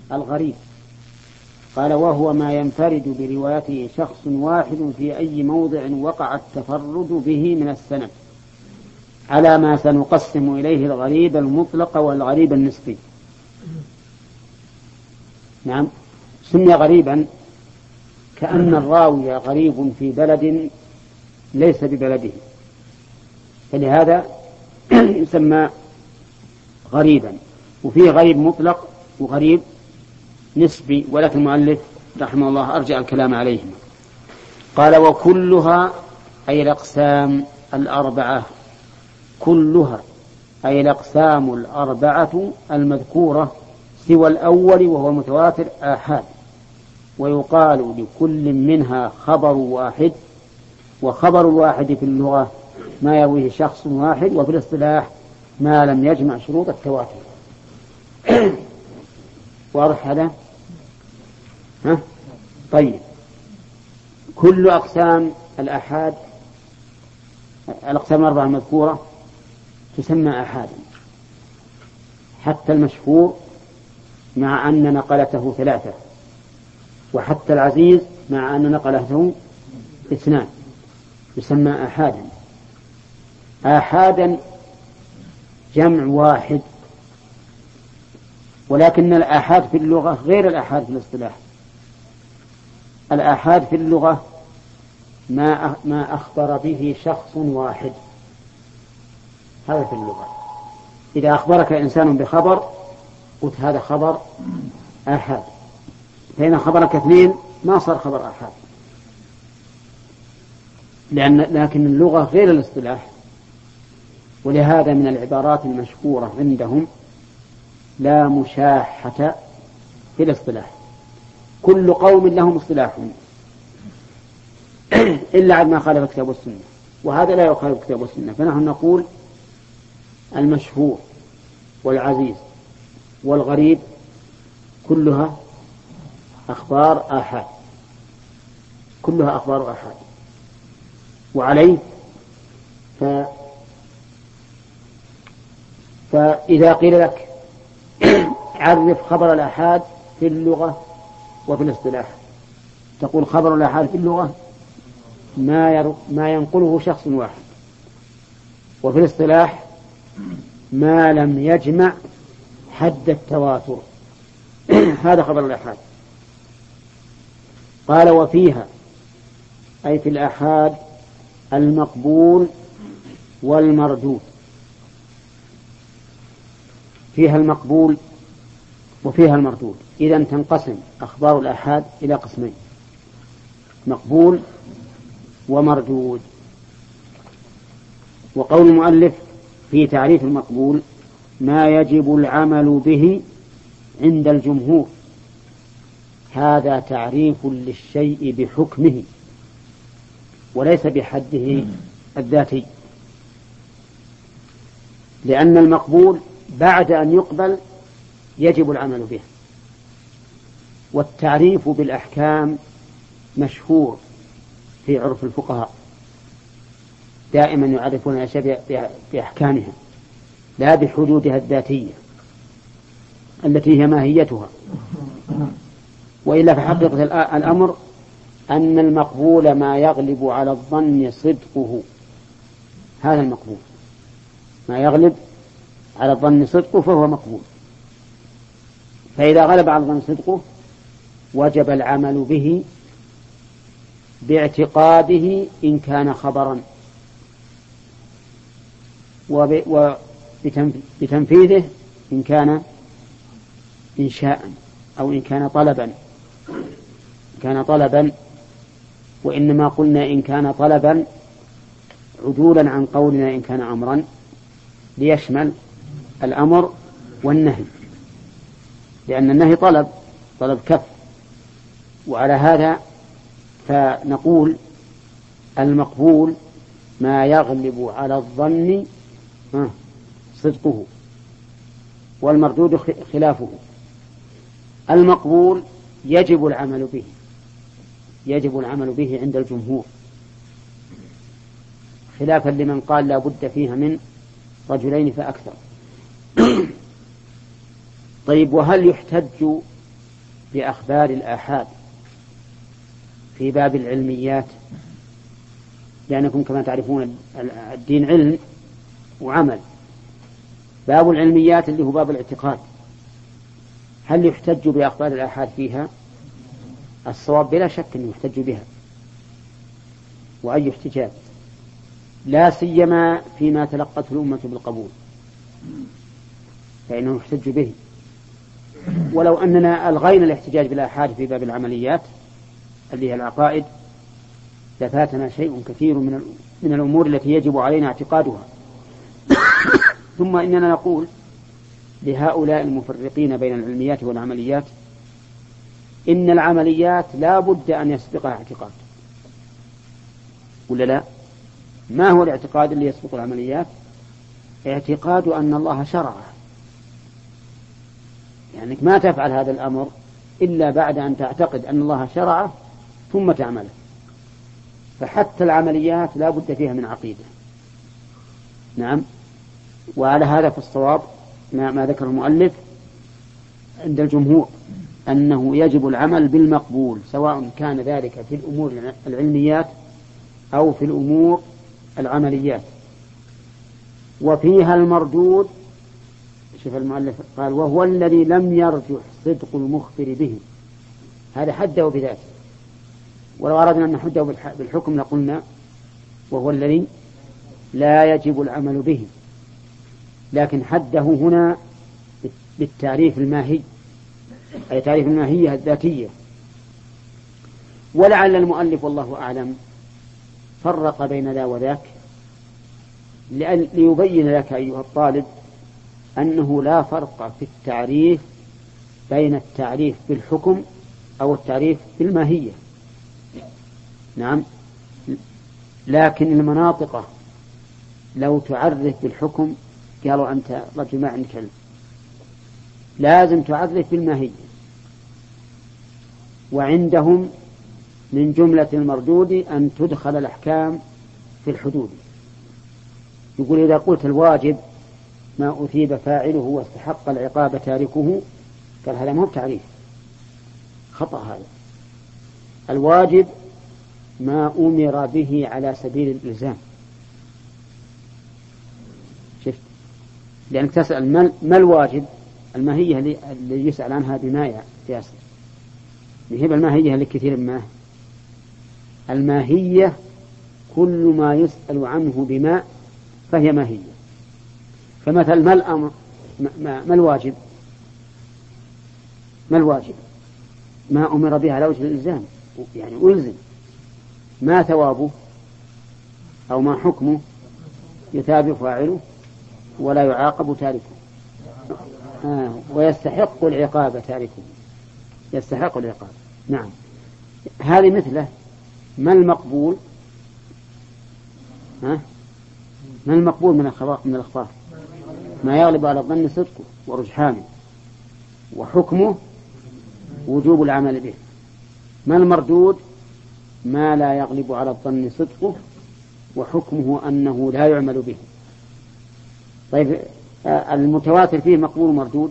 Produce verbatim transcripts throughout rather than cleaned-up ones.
الغريب. قال وهو ما ينفرد بروايته شخص واحد في أي موضع وقع التفرد به من السند، على ما سنقسم إليه الغريب المطلق والغريب النسبي. نعم، سمي غريبا كأن الراوي غريب في بلد ليس ببلده، فلهذا يسمى غريبا. وفيه غريب مطلق وغريب نسبي، ولكن المؤلف رحمه الله أرجع الكلام عليهما. قال وكلها أي الأقسام الأربعة، كلها أي الأقسام الأربعة المذكورة سوى الأول وهو المتواتر آحاد، ويقال لكل منها خبر واحد، وخبر الواحد في اللغة ما يرويه شخص واحد، وفي الاصطلاح ما لم يجمع شروط التواتر. واضح هذا؟ ها؟ طيب، كل أقسام الآحاد الأقسام الأربعة المذكورة تسمى آحادا، حتى المشهور مع أن نقلته ثلاثة، وحتى العزيز مع أن نقلته اثنان يسمى آحادا. آحادا جمع واحد، ولكن الآحاد في اللغة غير الآحاد في الاصطلاح. الآحاد في اللغة ما ما أخبر به شخص واحد، هذا في اللغة. إذا أخبرك إنسان بخبر قلت هذا خبر آحاد، فإن خبرك اثنين ما صار خبر آحاد، لأن لكن اللغة غير الاصطلاح. ولهذا من العبارات المشهورة عندهم لا مشاحة في الاصطلاح، كل قوم لهم اصطلاحهم إلا عد ما خالف الكتاب والسنة، وهذا لا يخالف الكتاب والسنة. فنحن نقول المشهور والعزيز والغريب كلها أخبار آحاد، كلها أخبار آحاد. وعليه ف... فإذا قيل لك عرف خبر الآحاد في اللغة وفي الاصطلاح، تقول خبر الآحاد في اللغة ما, ير... ما ينقله شخص واحد، وفي الاصطلاح ما لم يجمع حد التواتر. هذا خبر الآحاد. قال وفيها أي في الآحاد المقبول والمردود، فيها المقبول وفيها المردود. إذن تنقسم أخبار الآحاد إلى قسمين، مقبول ومردود. وقول المؤلف في تعريف المقبول ما يجب العمل به عند الجمهور، هذا تعريف للشيء بحكمه وليس بحده الذاتي، لأن المقبول بعد أن يقبل يجب العمل به. والتعريف بالأحكام مشهور في عرف الفقهاء، دائما يعرفون الأشياء بأحكامها لا بحدودها الذاتية التي هي ماهيتها. وإلا فحقيقة الأمر أن المقبول ما يغلب على الظن صدقه، هذا المقبول ما يغلب على الظن صدقه فهو مقبول. فإذا غلب على الظن صدقه وجب العمل به باعتقاده إن كان خبرا، وبتنفيذه إن كان إنشاء أو إن كان طلبا كان طلبا وإنما قلنا إن كان طلبا عدولا عن قولنا إن كان أمرا، ليشمل الأمر والنهي، لأن النهي طلب طلب كف. وعلى هذا فنقول المقبول ما يغلب على الظن صدقه، والمردود خلافه. المقبول يجب العمل به، يجب العمل به عند الجمهور، خلافا لمن قال لا بد فيها من رجلين فأكثر. طيب، وهل يحتج بأخبار الآحاد في باب العلميات، لأنكم كما تعرفون الدين علم وعمل. باب العلميات اللي هو باب الاعتقاد، هل يحتج بأخبار الآحاد فيها؟ الصواب بلا شك أنه يحتج بها، وأي احتجاج، لا سيما فيما تلقته الأمة بالقبول فإنه يحتج به. ولو أننا ألغينا الاحتجاج بالآحاد في باب العمليات اللي هي العقائد لفاتنا شيء كثير من من الأمور التي يجب علينا اعتقادها. ثم إننا نقول لهؤلاء المفرقين بين العلميات والعمليات إن العمليات لا بد أن يسبقها اعتقاد، ولا لا؟ ما هو الاعتقاد اللي يسبق العمليات؟ اعتقاد أن الله شرعه، يعني ما تفعل هذا الأمر إلا بعد أن تعتقد أن الله شرعه ثم تعمله. فحتى العمليات لا بد فيها من عقيدة. نعم. وعلى هذا فالصواب ما, ما ذكر المؤلف عند الجمهور أنه يجب العمل بالمقبول، سواء كان ذلك في الأمور العلميات أو في الأمور العمليات. وفيها المردود، شوف المؤلف قال وهو الذي لم يرجح صدق المخبر به، هذا حده بذاته، ولو أردنا أن نحده بالحكم لقلنا وهو الذي لا يجب العمل به، لكن حده هنا بالتعريف الماهي، أي تعريف الماهية الذاتية. ولعل المؤلف والله أعلم فرق بين ذا وذاك ليبين لك أيها الطالب أنه لا فرق في التعريف بين التعريف بالحكم أو التعريف بالماهية. نعم. لكن المناطق لو تعرف بالحكم قالوا أنت رجل ما عندك علم، لازم تعرف بالماهية. وعندهم من جملة المردود أن تدخل الأحكام في الحدود. يقول إذا قلت الواجب ما أثيب فاعله واستحق العقاب تاركه، قال هذا مو تعريف، خطأ هذا. الواجب ما أمر به على سبيل الإلزام. شفت؟ لأنك تسأل ما الواجب، الماهية اللي يسأل عنها بما ياسر هي الماهية لكثير ما الماهية كل ما يسأل عنه بما فهي ماهية. فمثل ما الأمر ما, ما الواجب ما الواجب ما أمر به على وجه الإلزام، يعني ألزم. ما ثوابه أو ما حكمه؟ يثاب فاعله ولا يعاقب تاركه. آه ويستحق العقاب تاركه، يستحق العقاب. نعم. هذه مثله. ما المقبول؟ ها؟ ما المقبول من الأخبار من الأخبار؟ ما يغلب على الظن صدقه ورجحانه، وحكمه وجوب العمل به. ما المردود؟ ما لا يغلب على الظن صدقه وحكمه أنه لا يعمل به. طيب المتواتر فيه مقبول ومردود؟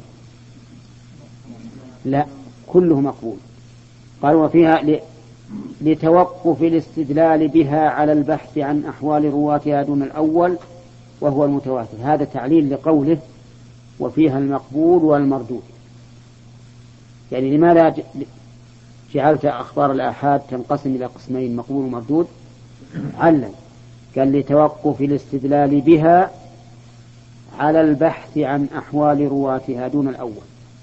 لا، كله مقبول. قال وفيها لتوقف الاستدلال بها على البحث عن أحوال رواتها دون الأول وهو المتواتر. هذا تعليل لقوله وفيها المقبول والمردود. يعني لماذا جعلت أخبار الآحاد تنقسم إلى قسمين مقبول ومردود؟ علل. قال لتوقف الاستدلال بها على البحث عن أحوال رواتها دون الأول.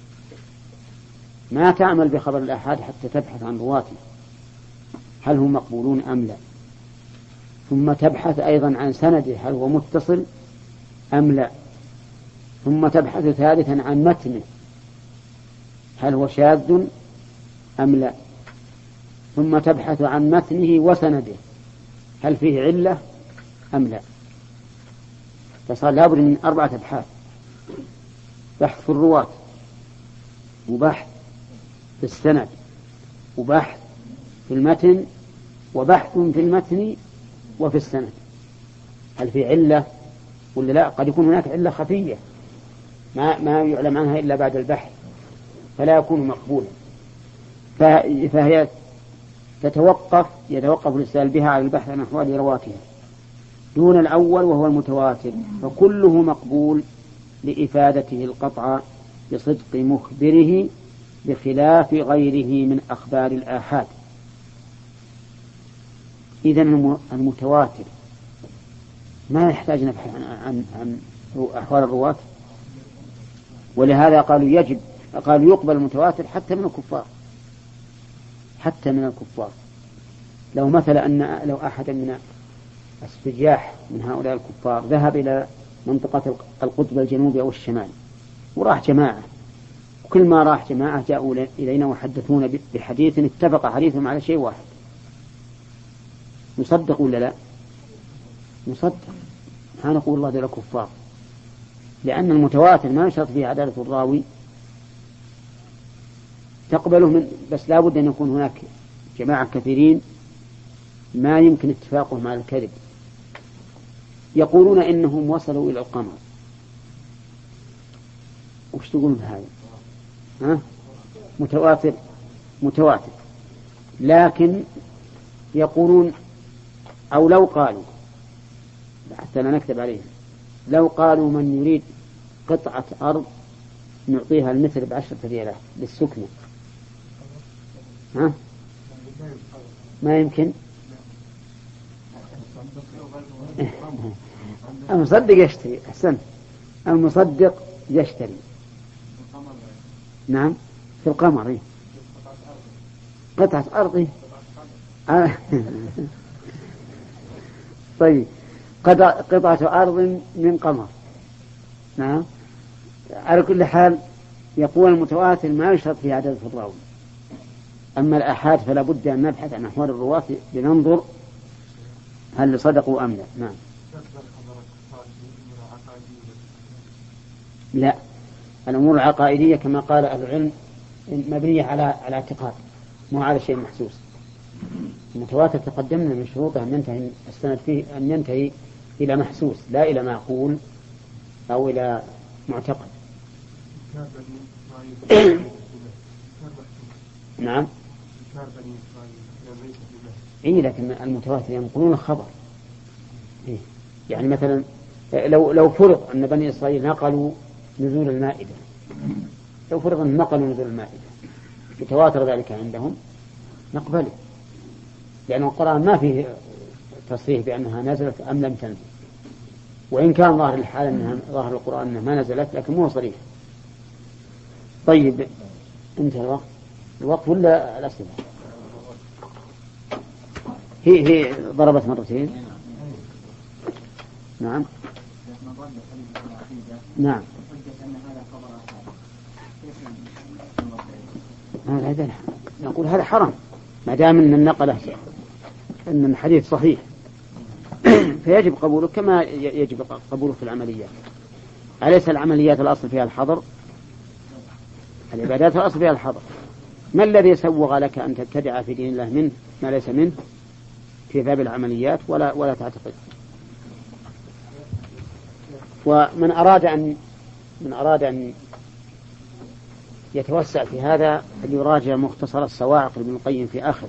ما تعمل بخبر الآحاد حتى تبحث عن رواته هل هم مقبولون أم لا، ثم تبحث أيضا عن سنده هل هو متصل أم لا، ثم تبحث ثالثا عن متنه هل هو شاذ أم لا، ثم تبحث عن متنه وسنده هل فيه علة أم لا. فصار لابد من أربعة أبحاث: بحث في الرواة، وبحث في السند، وبحث في المتن، وبحث في المتن وفي السند هل في علة ولا لا. قد يكون هناك علة خفية ما, ما يعلم عنها إلا بعد البحث فلا يكون مقبولا. فهي تتوقف يتوقف الاستدلال بها على البحث عن أحوال رواتها دون الأول وهو المتواتر، فكله مقبول لإفادته القطع بصدق مخبره بخلاف غيره من أخبار الآحاد. إذن المتواتر ما يحتاج نبحث عن, عن, عن أحوال الرواة، ولهذا قالوا يجب قالوا يقبل المتواتر حتى من الكفار، حتى من الكفار. لو مثل أن لو أحد من السجاح من هؤلاء الكفار ذهب إلى منطقة القطب الجنوبي أو الشمالي وراح جماعة، وكل ما راح جماعة جاءوا إلينا وحدثونا بحديث اتفق حديثهم على شيء واحد، نصدق ولا لا؟ نصدق. ها نقول الله ذلك كفار، لأن المتواتر ما يشترط فيه عدالة الراوي، تقبله من بس لا بد أن يكون هناك جماعة كثيرين ما يمكن اتفاقهم على الكذب. يقولون إنهم وصلوا إلى القمر، وش تقولون بهذا؟ ها؟ متواتر متواتر، لكن يقولون أو لو قالوا حتى لا نكتب عليهم، لو قالوا من يريد قطعة أرض نعطيها المثل بعشرة ريالات للسكنة، ها؟ ما يمكن. المصدق يشتري، أحسن، المصدق يشتري. نعم في القمر إيه؟ قطعة أرض. طيب قطعة أرض من قمر. نعم. على كل حال يقول المتواتر ما يشترط في عدد الراوي، أما الآحاد فلا بد أن نبحث عن أحوال الرواة لننظر هل صدقوا أم لا. نعم. لا، الأمور العقائدية كما قال أهل العلم مبنية على على اعتقاد مو على شيء محسوس. المتواتر تقدمنا من شروطه أن ينتهي السند فيه أن ينتهي إلى محسوس لا إلى معقول أو إلى معتقد. نعم. إيه لكن المتواتر ينقلون الخبر. إيه يعني مثلا لو لو فرض أن بني إسرائيل نقلوا نزول المائدة، لو فرض أن نقلوا نزول المائدة يتواتر ذلك عندهم نقبله، لأن القرآن ما فيه تصريح بأنها نزلت أم لم تنزل، وإن كان ظاهر الحال أنها ظاهر القرآن أنها ما نزلت لكن مو صريح. طيب انتهى الوقت الوقت ولا الأسئلة؟ هي هي ضربت مرتين. نعم نعم. هذا نقول هذا حرام ما دام ان النقل ان الحديث صحيح فيجب قبوله كما يجب قبوله في العمليات. أليس العمليات الأصل فيها الحظر؟ العبادات الأصل فيها الحظر. ما الذي سوغ لك أن تبتدع في دين الله منه ما ليس منه في باب العمليات ولا ولا تعتقد؟ ومن أراد أن من أراد أن يتوسع في هذا فليراجع مختصر الصواعق لابن القيم في آخره،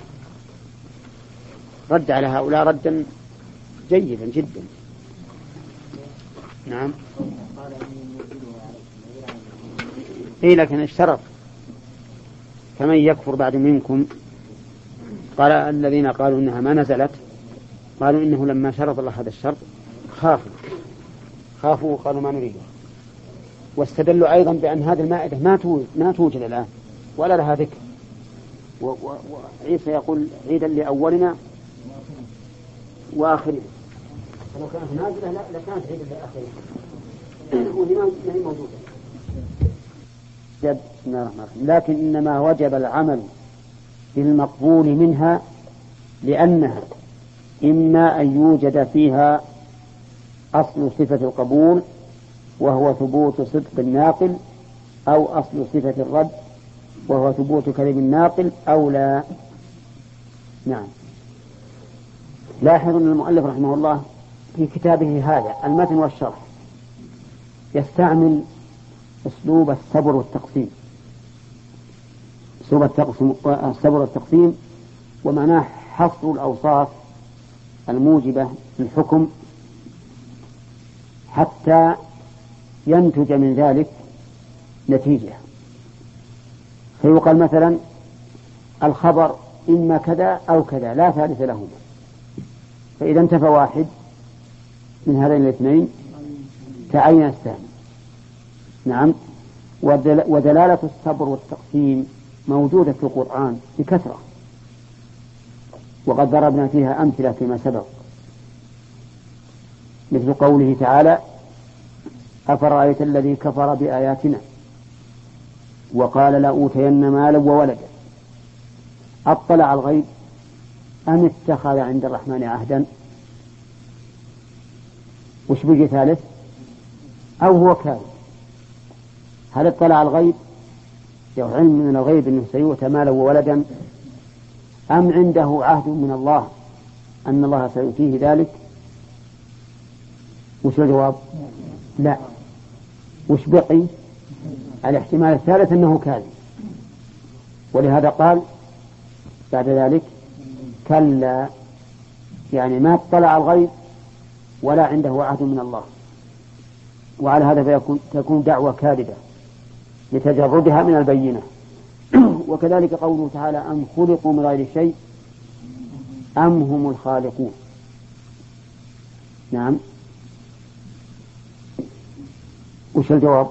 رد على هؤلاء ردا جيدا جدا. نعم. إيه لكن اشترط فمن يكفر بعد منكم، قال الذين قالوا إنها ما نزلت قالوا إنه لما شرط الله هذا الشرط خافوا خافوا وقالوا ما نريده، واستدلوا أيضا بأن هذه المائدة ما توجد ما توجد الآن ولا لها ذكر، وعيسى يقول عيدا لأولنا وآخرنا، فلو كانت نازلة لكانت عيدا لآخرنا وهي ما هي موجودة. بسم الله الرحمن الرحيم. لكن إنما وجب العمل بالمقبول منها لأنها إما أن يوجد فيها أصل صفة القبول وهو ثبوت صدق الناقل، أو أصل صفة الرد وهو ثبوت كذب الناقل، أو لا. نعم. لاحظ أن المؤلف رحمه الله في كتابه هذا المتن والشرح يستعمل أسلوب الصبر والتقسيم، الصبر والتقسيم، ومعناه حصر الأوصاف الموجبة للحكم حتى ينتج من ذلك نتيجة. فيقال مثلا الخبر إما كذا أو كذا لا ثالث لهما، فإذا انتفى واحد من هذين الاثنين تعين الثاني. نعم. ودلالة الصبر والتقسيم موجودة في القرآن بكثرة، وقد ضربنا فيها أمثلة فيما سبق، مثل قوله تعالى: أفرأيت الذي كفر بآياتنا وقال لأوتين مالا وولدا أطلع الغيب أم اتخذ عند الرحمن عهدا؟ وش بيجي ثالث؟ أو هو كاذب؟ هل اطلع الغيب له علم من الغيب أنه سيؤتى مالا وولدا، أم عنده عهد من الله أن الله سيؤتيه ذلك؟ وش الجواب؟ لا. وش بقي؟ الاحتمال الثالث أنه كاذب، ولهذا قال بعد ذلك: كلا، يعني ما اطلع الغيب ولا عنده عهد من الله. وعلى هذا فيكون تكون دعوة كاذبة لتجردها من البينة. وكذلك قوله تعالى: أم خلقوا من غير شيء أم هم الخالقون. نعم. وش الجواب؟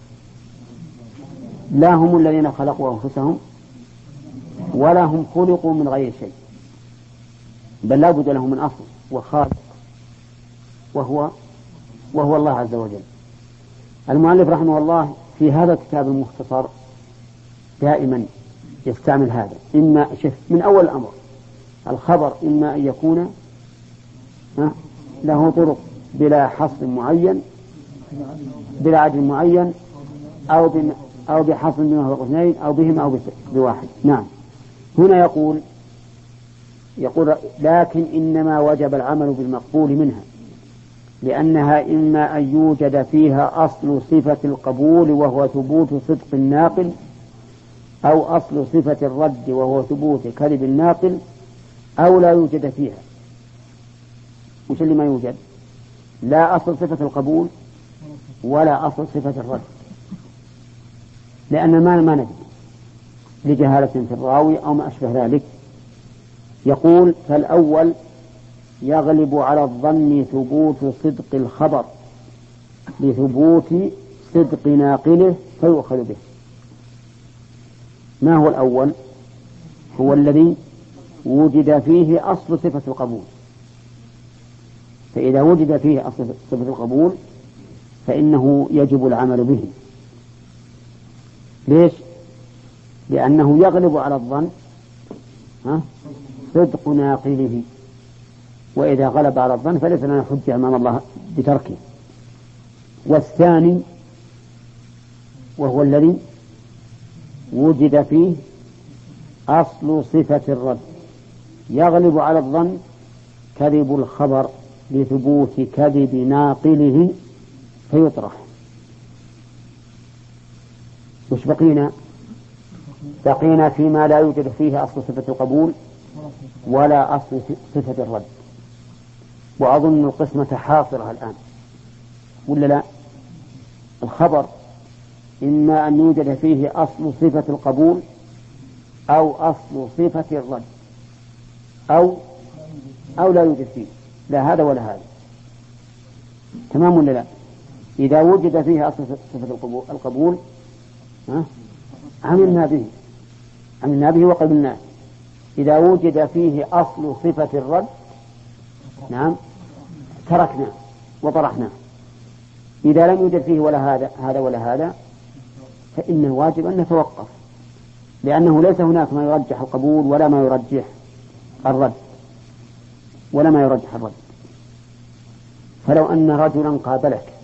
لا هم الذين خلقوا أنفسهم ولا هم خلقوا من غير شيء، بل لا بد لهم من أصل وخالق وهو وهو الله عز وجل. المؤلف رحمه الله في هذا الكتاب المختصر دائما يستعمل هذا، إما شف من أول الأمر الخبر إما أن يكون له طرق بلا حصر معين، بلا عدد معين، أو بم أو بحصر بما هو اثنين، أو بهم أو بواحد. نعم. هنا يقول يقول لكن إنما وجب العمل بالمقبول منها، لأنها إما أن يوجد فيها أصل صفة القبول وهو ثبوت صدق الناقل، أو أصل صفة الرد وهو ثبوت كذب الناقل، أو لا يوجد فيها. وش اللي ما يوجد؟ لا أصل صفة القبول ولا أصل صفة الرد، لأن ما ما ندري لجهالة في الراوي أو ما أشبه ذلك. يقول: فالأول يغلب على الظن ثبوت صدق الخبر لثبوت صدق ناقله فيؤخذ به. ما هو الأول؟ هو الذي وجد فيه أصل صفة القبول، فإذا وجد فيه أصل صفة القبول فإنه يجب العمل به. ليش؟ لأنه يغلب على الظن صدق ناقله، وإذا غلب على الظن فليس لنا حجة أمام الله بتركه. والثاني وهو الذي وجد فيه أصل صفة الرد، يغلب على الظن كذب الخبر لثبوت كذب ناقله فيطرح. وش بقينا؟ بقينا فيما لا يوجد فيه أصل صفة القبول ولا أصل صفة الرد. وأظن القسمة حاصرة الآن ولا لا؟ الخبر إما أن يوجد فيه أصل صفة القبول أو أصل صفة الرد، أو أو لا يوجد فيه لا هذا ولا هذا. تمام ولا لا؟ إذا وجد فيه أصل صفة القبول, القبول ها؟ عملنا به عملنا به وقبلناه. إذا وجد فيه أصل صفة الرد نعم تركنا وطرحناه. إذا لم يوجد فيه ولا هذا هذا ولا هذا فإن الواجب أن نتوقف، لأنه ليس هناك ما يرجح القبول ولا ما يرجح الرد ولا ما يرجح الرد. فلو أن رجلا قابلك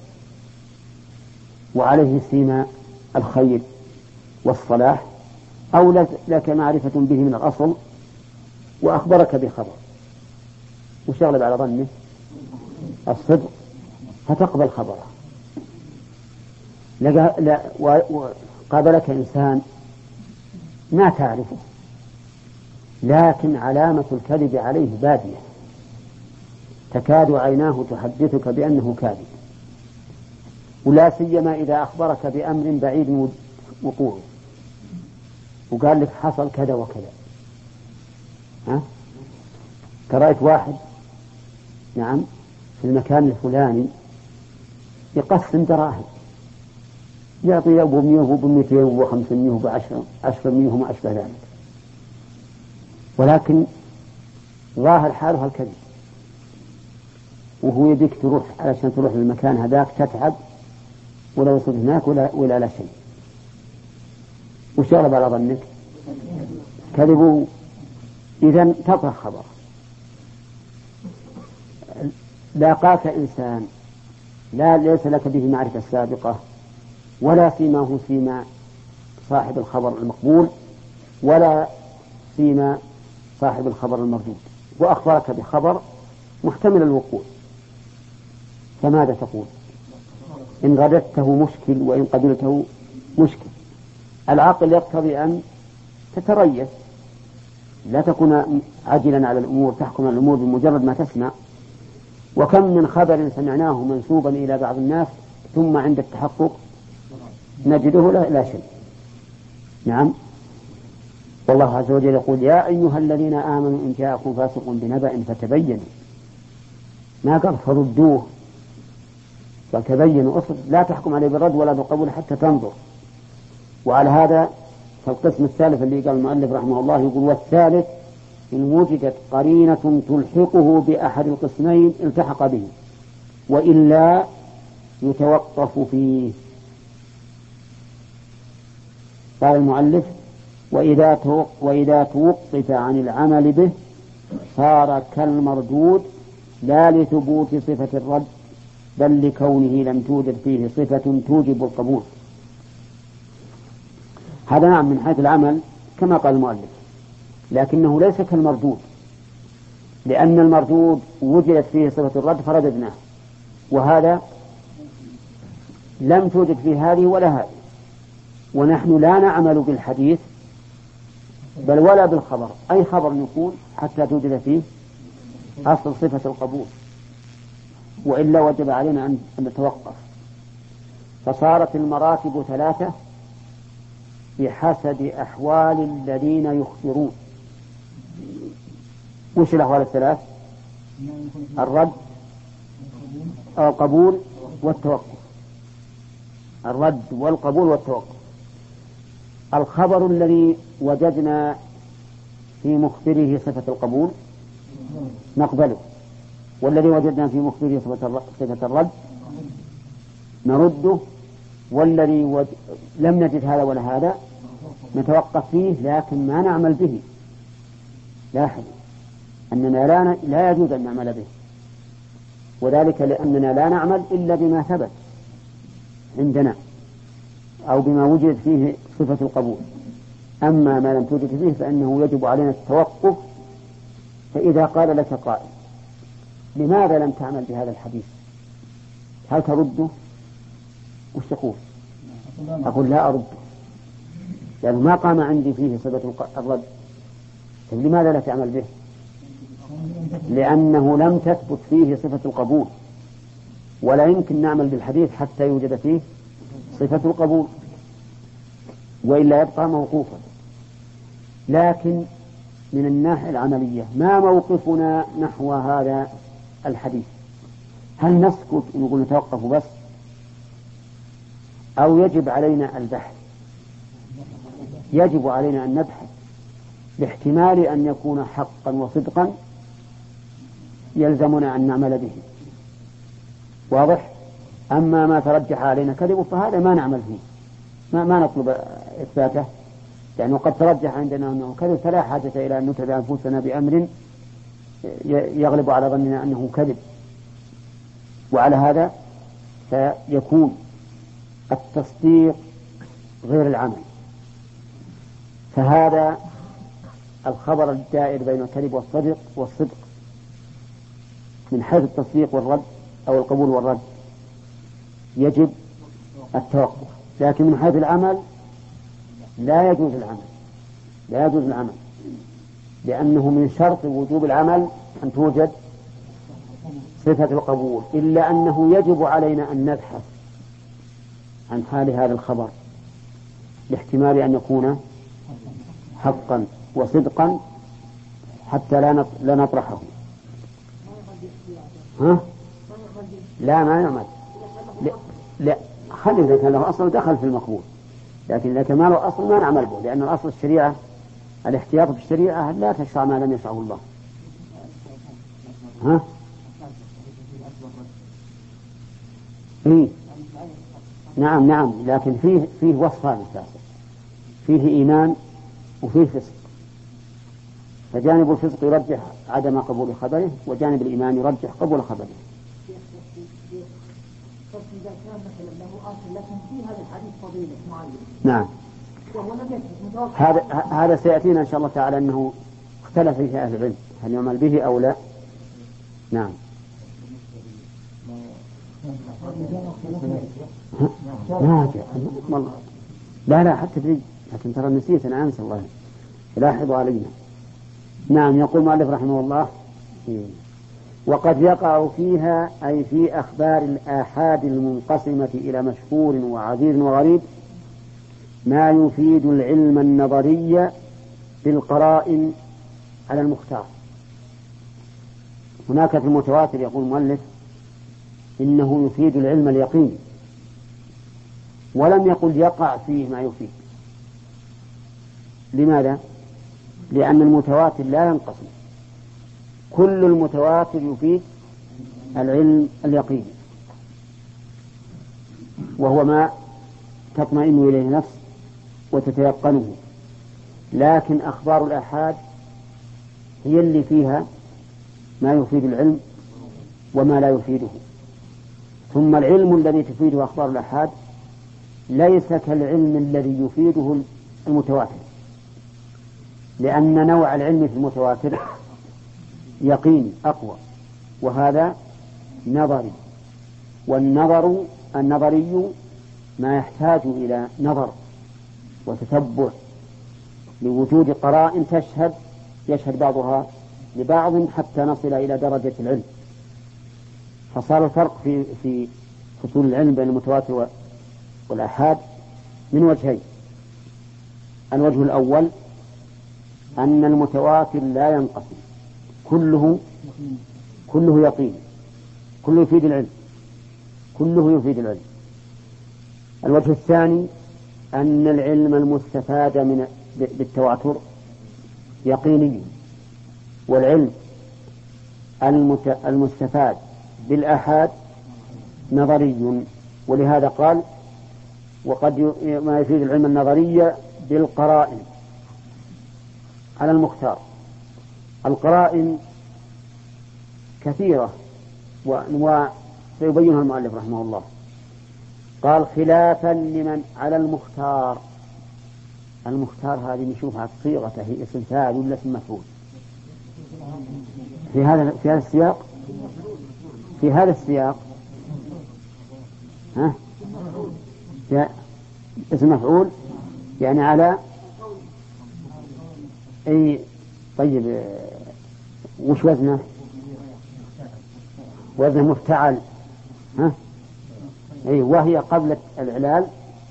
وعليه سيماء الخير والصلاح أو لك معرفة به من الأصل وأخبرك بخبر، وش يغلب على ظنه؟ الصدق، فتقبل خبره. وقابلك إنسان ما تعرفه، لكن علامة الكذب عليه بادية، تكاد عيناه تحدثك بأنه كاذب، ولا سيما إذا أخبرك بأمر بعيد وقوعه وقال لك حصل كذا وكذا. ها؟ كرأيت واحد نعم في المكان الفلاني يقسم دراهم، يعطي أبو مئة وأبو مئتين وأبو خمسمائة وأبو عشرة عشرة مئة وما أشبه ذلك، ولكن ظاهر حاله الكذب، وهو يبيك تروح علشان تروح للمكان هذاك تتعب ولا وصلت هناك ولا, ولا لا شيء. وش يغلب على ظنك؟ كذبوا. إذن تطرح خبر. لاقاك إنسان لا ليس لك به معرفة سابقة ولا فيما هو فيما صاحب الخبر المقبول ولا فيما صاحب الخبر المردود، وأخبرك بخبر محتمل الوقوع، فماذا تقول؟ إن رددته مشكل وإن قبلته مشكل. العقل يقتضي أن تتريث، لا تكون عاجلا على الأمور، تحكم على الأمور بمجرد ما تسمع. وكم من خبر سمعناه منسوبا إلى بعض الناس ثم عند التحقق نجده لا, لا شيء. نعم. والله عز وجل يقول يا أيها الذين آمنوا إن جاءكم فاسق بنبأ فتبينوا، ما قال فردوه، فتبينوا أصل لا تحكم عليه بالرد ولا بالقبول حتى تنظر. وعلى هذا فالقسم الثالث اللي قال المؤلف رحمه الله يقول والثالث إن وجدت قرينة تلحقه بأحد القسمين التحق به، وإلا يتوقف فيه. قال المؤلف وإذا وإذا توقف عن العمل به صار كالمردود لا لثبوت صفة الرد بل لكونه لم توجد فيه صفة توجب القبول. هذا نعم من حيث العمل كما قال المؤلف، لكنه ليس كالمردود، لأن المردود وجدت فيه صفة الرد فرددناه، وهذا لم توجد فيه هذه ولا هذه. ونحن لا نعمل بالحديث بل ولا بالخبر، أي خبر يكون حتى توجد فيه أصل صفة القبول، وإلا وجب علينا أن نتوقف. فصارت المراتب ثلاثة بحسب أحوال الذين يخبرون. وش الأحوال الثلاث؟ الرد أو القبول والتوقف. الرد والقبول والتوقف. الخبر الذي وجدنا في مخبره صفة القبول نقبله، والذي وجدنا في مخبره صفة الرد نرده، والذي وج... لم نجد هذا ولا هذا نتوقف فيه لكن ما نعمل به. لاحظ أننا لا, ن... لا يجوز أن نعمل به، وذلك لأننا لا نعمل إلا بما ثبت عندنا أو بما وجد فيه صفة القبول. أما ما لم توجد فيه فإنه يجب علينا التوقف. فإذا قال لك قائل لماذا لم تعمل بهذا الحديث، هل ترده؟ وش تقول؟ أقول لا أرده لأنه ما قام عندي فيه صفة الرد. طيب لماذا لا تعمل به؟ لأنه لم تثبت فيه صفة القبول، ولا يمكن نعمل بالحديث حتى يوجد فيه صفة القبول، وإلا يبقى موقوفا. لكن من الناحية العملية ما موقفنا نحو هذا الحديث؟ هل نسكت ونقول نتوقف بس، أو يجب علينا البحث؟ يجب علينا أن نبحث باحتمال أن يكون حقا وصدقا يلزمنا أن نعمل به. واضح؟ أما ما ترجح علينا كذب فهذا ما نعمل فيه، ما, ما نطلب إثباته، لأنه قد ترجح عندنا أنه كذب فلا حاجة إلى أن نتبع أنفسنا بأمر يغلب على ظننا أنه كذب. وعلى هذا فيكون التصديق غير العمل. فهذا الخبر الدائر بين الكذب والصدق والصدق من حيث التصديق والرد أو القبول والرد يجب التوقف، لكن من حيث العمل لا يجوز العمل، لا يجوز العمل، لأنه من شرط وجوب العمل أن توجد صفة القبول، إلا أنه يجب علينا أن نبحث عن حال هذا الخبر لاحتمال أن يكون حقا وصدقا حتى لا نطرحه. ها؟ لا ما يعمل. لا, لا. خلي إذا كان له أصل دخل في المقبول، لكن إذا كان له أصل ما نعمل به، لأن الأصل الشريعة الاحتياط في الشريعة لا تشرع ما لم يشرعه الله. ها؟ إيه؟ نعم نعم، لكن فيه فيه وصفان أساسا، فيه إيمان وفيه فسق، فجانب الفسق يرجح عدم قبول خبره، وجانب الإيمان يرجح قبول خبره. نعم، هذا هذا سيأتينا إن شاء الله تعالى أنه اختلف فيه أهل العلم هل يعمل به أو لا. نعم. لا والله لا لا حتى تريد، لكن ترى نسيت أنا أنسى الله لاحظوا علينا. نعم. يقول مؤلف رحمه الله: وقد يقع فيها أي في أخبار الآحاد المنقسمة إلى مشهور وعزيز وغريب ما يفيد العلم النظري بالقرائن على المختار. هناك في المتواتر يقول المؤلف إنه يفيد العلم اليقيني، ولم يقل يقع فيه ما يفيد. لماذا؟ لأن المتواتر لا ينقسم، كل المتواتر يفيد العلم اليقيني، وهو ما تطمئن إليه النفس وتتيقنه، لكن أخبار الآحاد هي اللي فيها ما يفيد العلم وما لا يفيده. ثم العلم الذي تفيده أخبار الآحاد ليس كالعلم الذي يفيده المتواتر، لأن نوع العلم في المتواتر يقيني أقوى، وهذا نظري، والنظر النظري ما يحتاج إلى نظر وتتبع لوجود قرائن تشهد يشهد بعضها لبعض حتى نصل إلى درجة العلم. فصار الفرق في في فصول العلم بين المتواتر والآحاد من وجهين: الوجه الأول أن المتواتر لا ينقسم، كله كله يقين، كله يفيد العلم، كله يفيد العلم. الوجه الثاني أن العلم المستفاد من بالتواتر يقيني، والعلم المستفاد بالآحاد نظري. ولهذا قال: وقد ما يفيد العلم النظري بالقرائن على المختار. القرائن كثيرة وسيبينها المؤلف رحمه الله. قال: خلافا لمن على المختار. المختار هذه نشوفها صيغته هي اسم فاعل ولا اسم مفعول في هذا في هذا السياق؟ في هذا السياق ها اسم مفعول يعني على أي. طيب وش وزنه؟ وزنه مفتعل، ها أي، وهي قبل الإعلال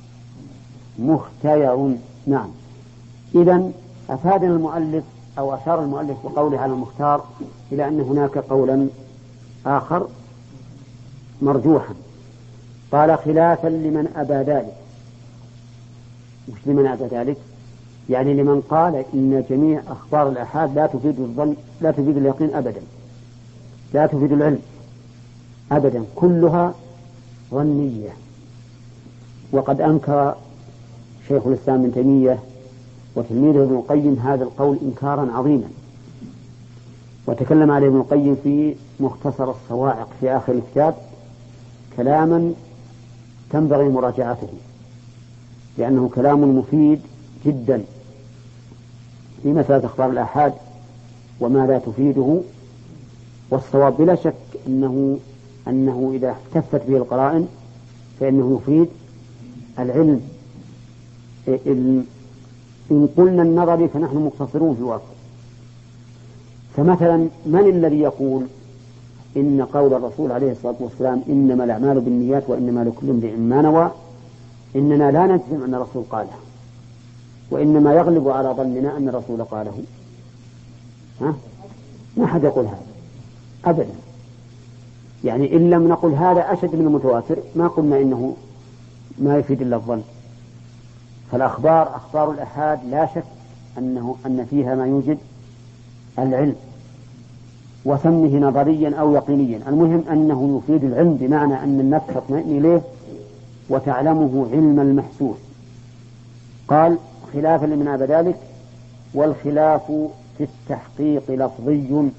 مختير. نعم. إذن أفادنا المؤلف أو أشار المؤلف بقوله على المختار إلى أن هناك قولا آخر مرجوحا. قال: خلافا لمن أبى ذلك. مش لمن أبى ذلك يعني لمن قال إن جميع أخبار الآحاد لا تفيد الظن، لا تفيد اليقين أبدا، لا تفيد العلم أبدا، كلها ظنية. وقد أنكر شيخ الإسلام ابن تيمية وتلميذه ابن القيم هذا القول إنكارا عظيما، وتكلم عليه ابن القيم في مختصر الصواعق في آخر الكتاب كلاما تنبغي مراجعته، لأنه كلام مفيد جدا في مسألة أخبار الآحاد وما لا تفيده. والصواب بلا شك أنه أنه إذا احتفت به القرائن فإنه يفيد العلم إن قلنا النظري فنحن مقتصرون في الواقع. فمثلا من الذي يقول إن قول الرسول عليه الصلاة والسلام إنما الأعمال بالنيات وإنما لكل امرئ ما نوى، إننا لا نجزم أن الرسول قاله، وإنما يغلب على ظننا أن الرسول قاله؟ ها؟ ما أحد يقول هذا أبدا. يعني إن لم نقل هذا أشد من المتواتر ما قلنا إنه ما يفيد إلا الظن. فالأخبار أخبار الأحاد لا شك أنه أن فيها ما يوجد العلم، وسمه نظريا أو يقينيا، المهم أنه يفيد العلم بمعنى أن النفس تطمئن إليه وتعلمه علم المحسوس. قال خلافا لمن أبى ذلك: والخلاف في التحقيق لفظي.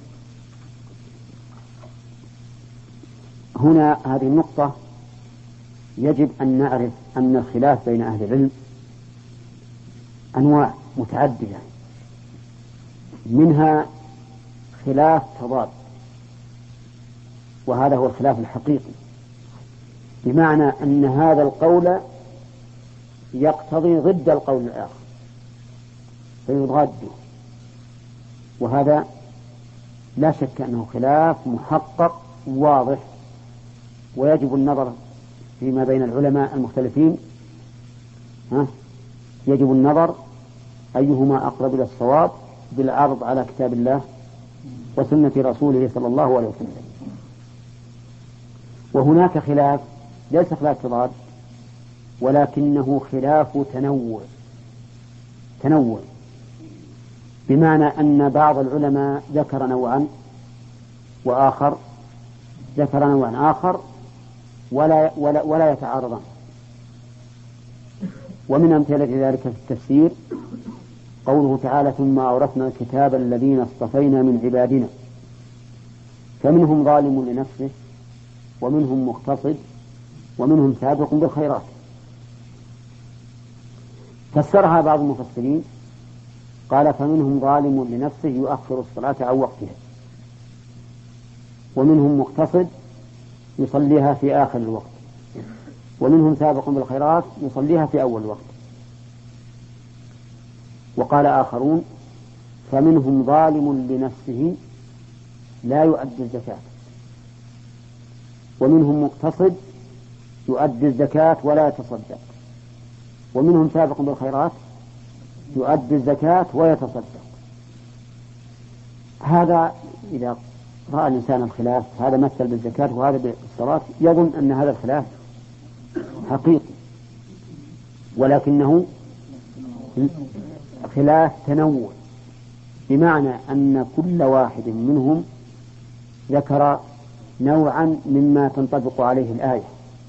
هنا هذه النقطة يجب أن نعرف أن الخلاف بين أهل العلم أنواع متعددة، منها خلاف تضاد، وهذا هو الخلاف الحقيقي، بمعنى أن هذا القول يقتضي ضد القول الآخر فيضاد، وهذا لا شك أنه خلاف محقق واضح، ويجب النظر فيما بين العلماء المختلفين، ها؟ يجب النظر أيهما أقرب إلى الصواب بالعرض على كتاب الله وسنة رسوله صلى الله عليه وسلم. وهناك خلاف ليس خلاف تضاد، ولكنه خلاف تنوع تنوع بمعنى أن بعض العلماء ذكر نوعا وآخر ذكر نوعا آخر ولا, ولا, ولا يتعارضان. ومن أمثلة ذلك في التفسير قوله تعالى: ثم أورثنا الكتاب الذين اصطفينا من عبادنا فمنهم ظالم لنفسه ومنهم مقتصد ومنهم سابق بالخيرات. فسرها بعض المفسرين قال: فمنهم ظالم لنفسه يؤخر الصلاة عن وقتها، ومنهم مقتصد يصليها في آخر الوقت، ومنهم سابق بالخيرات يصليها في أول الوقت. وقال آخرون: فمنهم ظالم لنفسه لا يؤدي الزكاة، ومنهم مقتصد يؤدي الزكاة ولا يتصدق، ومنهم سابق بالخيرات يؤدي الزكاة ويتصدق. هذا إذا رأى الإنسان الخلاف، هذا مثل بالزكاة وهذا بالصلاة، يظن أن هذا الخلاف حقيقي، ولكنه خلاف تنوع، بمعنى أن كل واحد منهم ذكر نوعا مما تنطبق عليه الآية،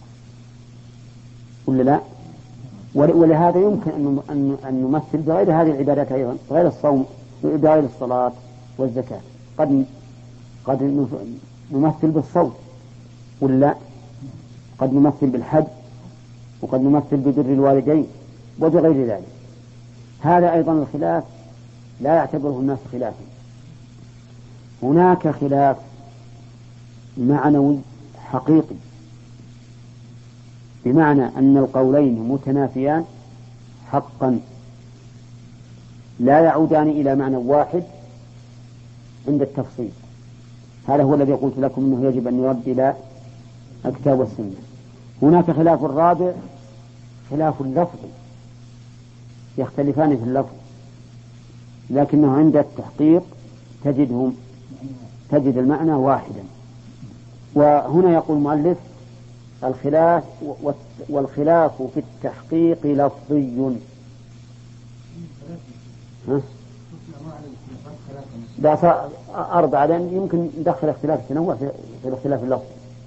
ولا لا؟ ولهذا يمكن أن نمثل بغير هذه العبادات أيضا، غير الصوم، بغير الصلاة والزكاة. قد قد نمثل بالصوم، ولا قد نمثل بالحج، وقد نمثل ببر الوالدين وبغير ذلك. هذا أيضا الخلاف لا يعتبره الناس خلافا. هناك خلاف معنوي حقيقي، بمعنى أن القولين متنافيان حقا لا يعودان إلى معنى واحد عند التفصيل. هذا هو الذي قلت لكم أنه يجب أن يرد إلى الكتاب والسنة. هناك خلاف الرابع خلاف اللفظ، يختلفان في اللفظ، لكنه عند التحقيق تجدهم تجد المعنى واحدا. وهنا يقول المؤلف: الخلاف والخلاف في التحقيق لفظي. ها؟ ده صار أربعة، لأن يمكن ندخل اختلاف التنوع في الاختلاف اللفظي.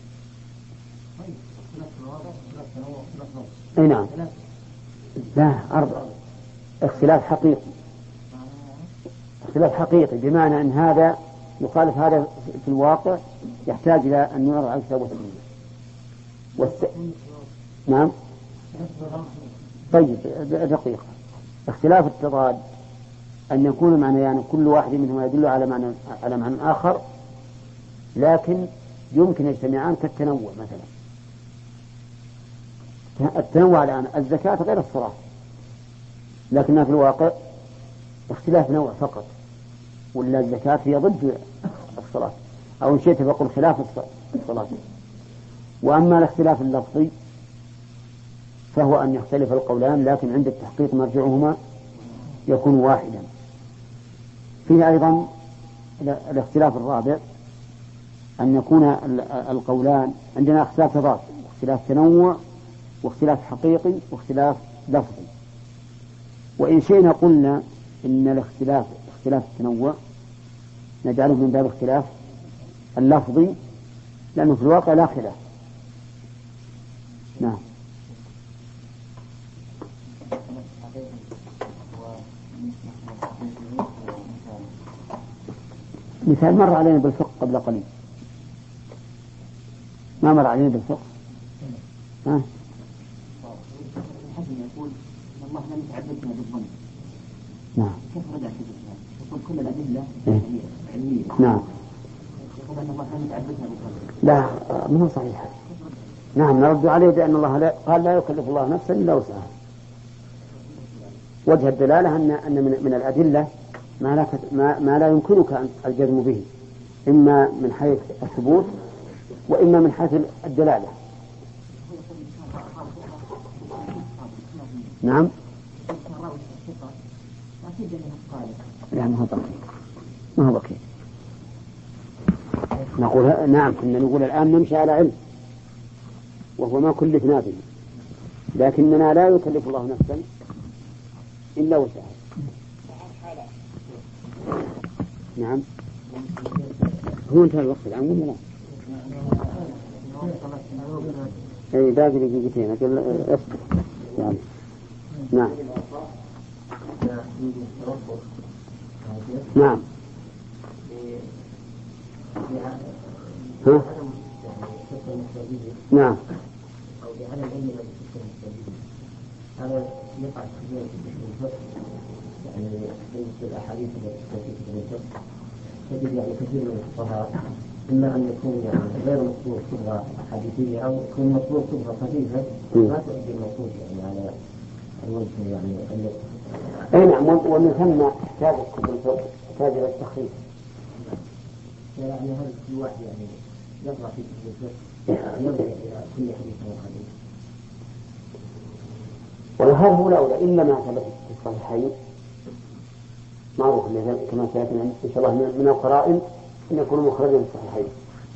أي نعم، لا أربعة اختلاف حقيقي، اختلاف حقيقي بمعنى أن هذا يخالف هذا في الواقع، يحتاج إلى أن يعرض على الكتاب والسنة. والس... نعم. طيب دقيقة. اختلاف التضاد أن يكون معنى يعني كل واحد منهما يدل على معنى على معنى آخر، لكن يمكن يجتمعان كالتنوع. مثلا التنوع الآن الزكاة غير الصلاة، لكنها في الواقع اختلاف نوع فقط، ولا الزكاة هي ضد الصلاة، أو إن شئت فقل خلاف الصلاة. وأما الاختلاف اللفظي فهو أن يختلف القولان، لكن عند التحقيق مرجعهما يكون واحدا. فيه أيضا الاختلاف الرابع أن يكون القولان عندنا اختلاف تضاد، واختلاف تنوع، واختلاف حقيقي، واختلاف لفظي. وإن شئنا قلنا إن الاختلاف اختلاف التنوع نجعله من باب اختلاف اللفظي، لأنه في الواقع لا خلاف. نعم. مثال مر علينا بالفقه قبل قليل، ما مر علينا بالفقه. ها؟ الحسن يقول إن الله لم يتعبدنا بالظن. نعم. كيف رجع في الإسلام؟ يقول كل الأدلة إيه؟ علمية. نعم. يقول أن الله لم يتعبدنا بالظن. لا، مو صحيح. نعم، نرد عليه بأن الله لا قال لا يكلف الله نفسا إلا وسعها. وجه الدلالة أن أن من, من الأدلة ما لا ما, ما لا يمكنك أن الجزم به، إما من حيث الثبوت وإما من حيث الدلالة. نعم. لا، ما هو بكي، ما هو بكي. نقول نعم، كنا نقول الآن نمشي على علم، وهو ما كلفنا به، لكننا لا يكلف الله نفسا إلا وسعها. نعم. هو انتهى الوقت الآن ولا لا؟ اي باقي دقيقتين اقول اصبر يعني. نعم. نعم. ها؟ نعم. هذا يقع كثير في الفقه، يعني في الأحاديث التي في الفقه تجد يعني كثير من الفقهاء إما أن يكون يعني غير مطلوب صبغة حديثية أو يكون مطلوب صبغة خفيفة لا تؤدي المطلوب يعني على الوجه يعني الذي. أي نعم. ومن ثم احتاج الفقه احتاج إلى التخفيف. يعني هذا كل واحد يعني يقرأ في الفقه يرجع إلى كل حديث وحديث. وهذا هو الأولى، إلا ما ثبت في الصحيحين معروف كما سيأتي إن شاء الله من القرائن أن يكون مخرجا في الصحيحين.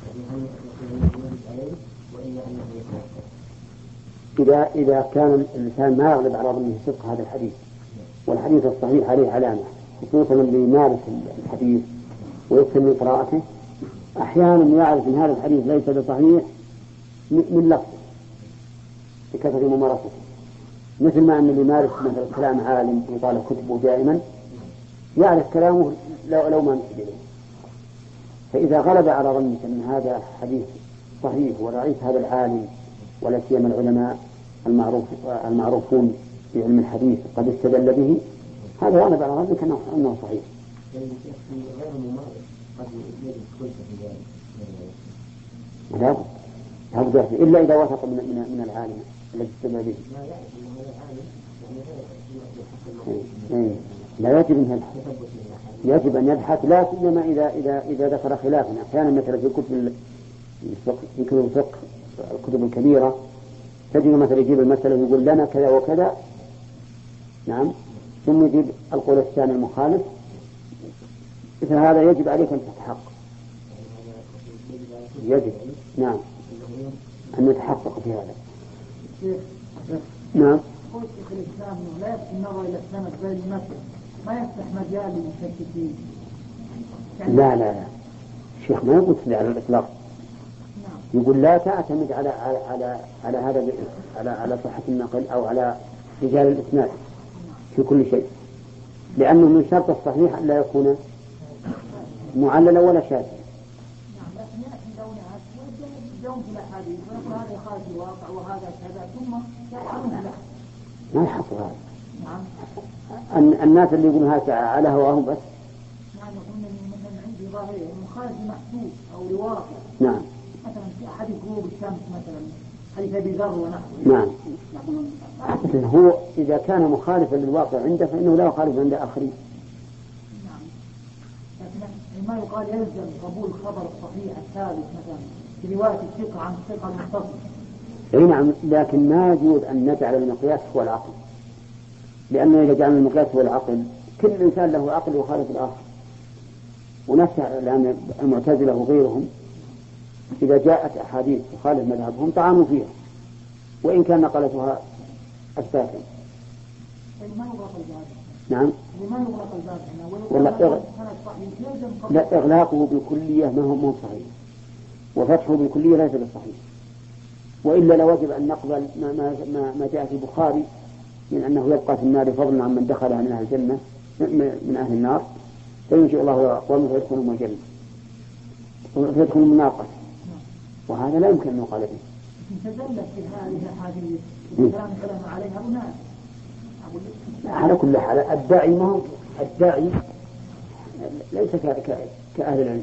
إذا إذا كان الإنسان ما يغلب على ظنه صدق هذا الحديث، والحديث الصحيح عليه علامة، خصوصا اللي يمارس الحديث ويكثر من قراءته، أحيانا يعرف أن هذا الحديث ليس بصحيح من لفظه بكثرة ممارسته، مثل ما أن اللي يمارس مثل كلام عالم يطالع كتبه دائما يعرف كلامه لو, لو ما نسب إليه. فإذا غلب على ظنك أن هذا حديث صحيح ورأيت هذا العالم ولا سيما العلماء المعروف المعروفون في علم الحديث قد استدل به، هذا غلب على ظنك أنه صحيح. لا بد إلا إذا وثق من, من, من العالم الذي استدل به. لا يجب أن يجب أن يبحث، لا سيما إذا إذا إذا ذكر خلافا. أحيانا مثلا في كتب في كتب الفقه الكتب الكبيرة تجد مثلا يجيب المسألة يقول لنا كذا وكذا، نعم، ثم يجيب القول الثاني المخالف. مثل هذا يجب عليك أن تتحقق، يجب نعم أن نتحقق في هذا. نعم. قلت شيخ الإسلام لا يفتح النظر إلى السند زي المثل، ما يفتح مجال للمشككين. لا لا لا الشيخ ما يقول كذا على الإطلاق. نعم. يقول لا تعتمد على على على على هذا على على صحة النقل أو على رجال الإسناد في كل شيء، لأنه من شرط الصحيح أن لا يكون معللا ولا شاذا. نعم، لكن يأتي لونها يوم في الأحاديث ويقول هذا خارج الواقع وهذا كذا ثم يفعلون له. ما يحصل هذا. نعم. الناس اللي يقولون هذا على هواهم بس. نعم، يقولون مثلا عندي ظاهرة مخالف محسوس أو لواقع. نعم. مثلا في أحد غروب الشمس مثلا حديث أبي ذر ونحوه. نعم. هو إذا كان مخالفا للواقع عنده فإنه لا يخالف عند آخرين. نعم. لكن ما يقال يلزم قبول خبر الصحيح الثابت مثلا في رواية الثقة عن الثقة المتصل. أي نعم، لكن ما يجوز أن نجعل المقياس هو العقل، لأنه إذا جعلنا المقياس هو العقل كل إنسان له عقل يخالف الآخر، ونفس لأن المعتزلة وغيرهم إذا جاءت أحاديث تخالف مذهبهم طعنوا فيها وإن كان نقلتها أسبابا. ما يغلق الباب. نعم. ما يغلق الباب والله إغ... لا، إغلاقه بالكلية ما هو مو صحيح، وفتحه بالكلية ليس بالصحيح، وإلا لوجب أن نقبل ما, ما, ما جاء في البخاري من أنه يبقى في النار فضلا عن من دخل من أهل الجنة من أهل النار فينشئ الله أقوام فيدخلهم الجنة فيدخلهم المناقة، وهذا لا يمكن أن يقال به. تدلت في هذه الحديث الكلام كلام عليها بناء. على كل حال الداعي ما هو الداعي ليس كأهل العلم.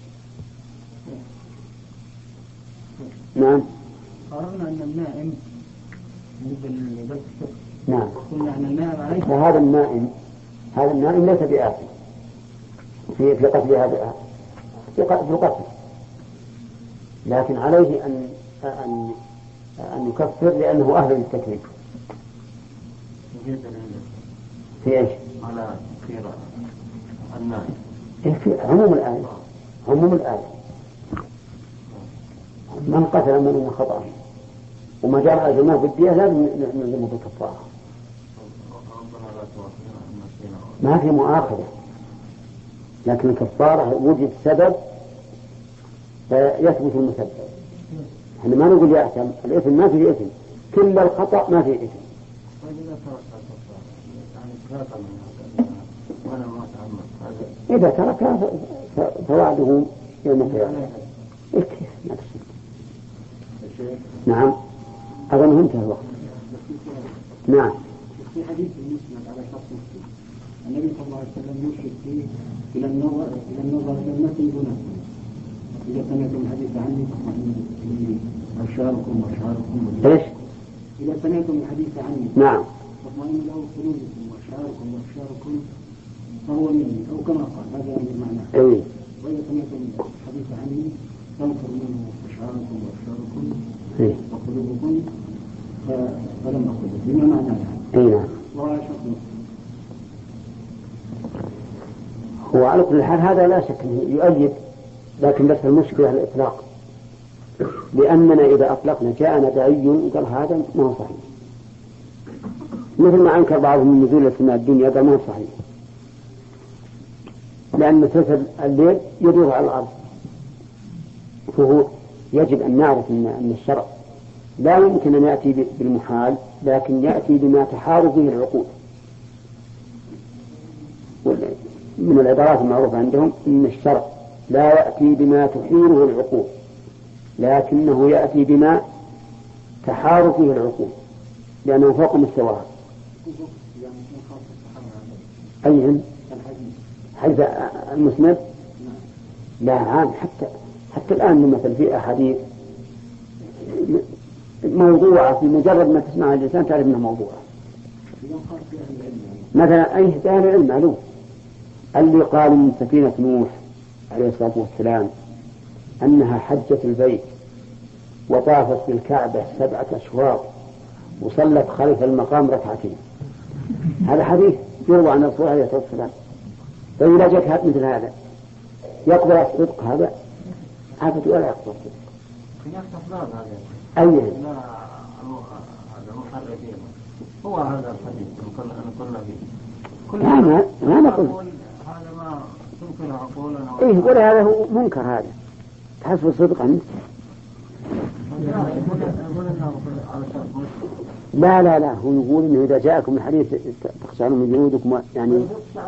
نعم. قررنا أن النائم بالبيت الشق. نعم. قلنا أن النائم عليه. فهذا النائم هذا النائم ليس بآثم في في قتل هذا في القتل، لكن عليه أن أن أن يكفر لأنه أهل للتكليف. في إيش؟ على كثير النائم. في عموم الآية، عموم الآية من قتل من خطأ وما جرى الجماعة بالدية لازم نلزمه بالكفارة. ما في مؤاخذة، لكن الكفارة وجد سبب فيثبت المسبب. احنا ما نقول يأثم، الإثم ما فيه إثم، كل الخطأ ما فيه إثم. إذا تركها فوعده يوم القيامة. نعم. أظن انتهى الوقت. نعم. في حديث المسند على شخص النبي صلى الله عليه وسلم يشير فيه إلى النظر إلى النظر إلى المتن دونه. إذا سمعتم الحديث عني فاطمئنوا أشعاركم وأشعاركم. إيش؟ إذا سمعتم الحديث عني. نعم. فاطمئنوا له قلوبكم وأشعاركم وأشعاركم فهو مني أو كما قال هذا المعنى. أي. وإذا سمعتم الحديث عني فانفر منه أشعاركم وأشعاركم وقلوبكم فلم أقل بما معنى أي. هو على كل حال هذا لا شك يؤيد، لكن بس المشكلة الإطلاق، لأننا إذا أطلقنا جاءنا تعين قال هذا ما هو صحيح، مثل ما أنكر بعضهم من نزول السماء الدنيا قال ما هو صحيح، لأن مسلسل الليل يدور على الأرض، فهو يجب أن نعرف أن الشرع لا يمكن أن يأتي بالمحال، لكن يأتي بما تحار به العقول. من العبارات المعروفة عندهم أن الشرع لا يأتي بما تحيره العقول، لكنه يأتي بما تحار فيه العقول لأنه فوق مستواها. أيهم حيث المسند لا عام، حتى حتى الآن مثلا في أحاديث موضوعة في مجرد ما تسمعها الإنسان تعرف أنها موضوعة. مثلا أي أهل العلم معلوم اللي قال من سفينة نوح عليه الصلاة والسلام أنها حجة البيت وطافت بالكعبة سبعة أشواط وصلت خلف المقام ركعتين، هذا حديث يروى عن الرسول عليه الصلاة والسلام. فإذا جاءك مثل هذا يقبل الصدق هذا هذا ولا يقبل الصدق. أيه؟ لا هذا محرفين هو هذا الحديث نقول فيه. لا ما ما نقول هذا ما تنكر عقولنا. إيه ولا هذا هو منكر، هذا تحسب الصدق أنت. لا لا لا هو يقول إنه إذا جاءكم الحديث تخشعون من جلودكم يعني.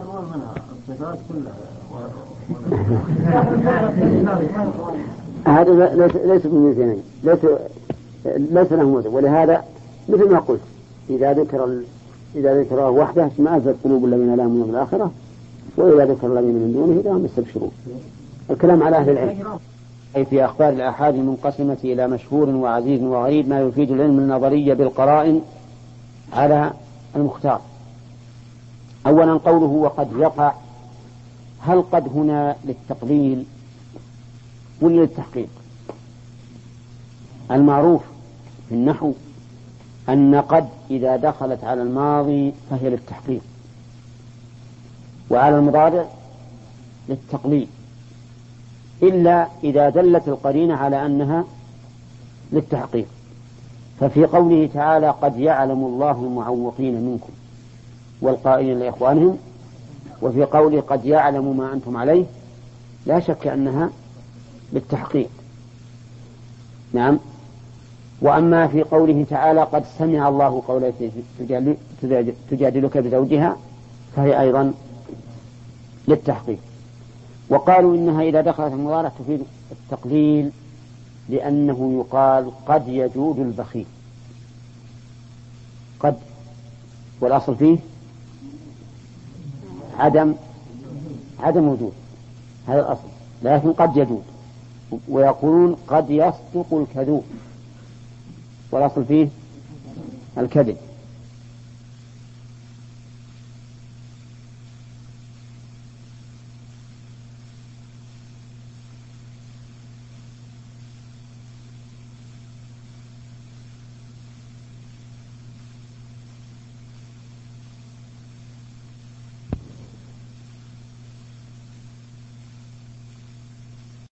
هذا ليس ليس بمثلين، ليس ليس له مثل، ولهذا مثل ما قلت إذا ذكر ال... إذا ذكره وحده اشمأزت قلوب الذين لا يؤمنون بالآخرة، وإذا ذكر الذين من دونه إذا هم يستبشرون. الكلام على أهل العلم. أي في أخبار الآحاد المنقسمة إلى مشهور وعزيز وغريب ما يفيد العلم النظرية بالقرائن على المختار. أولا قوله وقد يقع، هل قد هنا للتقليل ولا للتحقيق؟ المعروف في النحو أن قد إذا دخلت على الماضي فهي للتحقيق، وعلى المضارع للتقليل، إلا إذا دلت القرينة على أنها للتحقيق. ففي قوله تعالى قد يعلم الله المعوقين منكم والقائلين لإخوانهم، وفي قوله قد يعلم ما أنتم عليه، لا شك أنها للتحقيق. نعم. وأما في قوله تعالى قد سمع الله قول تجادلك بزوجها فهي أيضا للتحقيق. وقالوا إنها إذا دخلت المضارع تفيد التقليل، لأنه يقال قد يجود البخيل، قد، والأصل فيه عدم عدم وجود، هذا الأصل، لكن قد يجود. ويقولون قد يصدق الكذوب، والأصل فيه الكذب.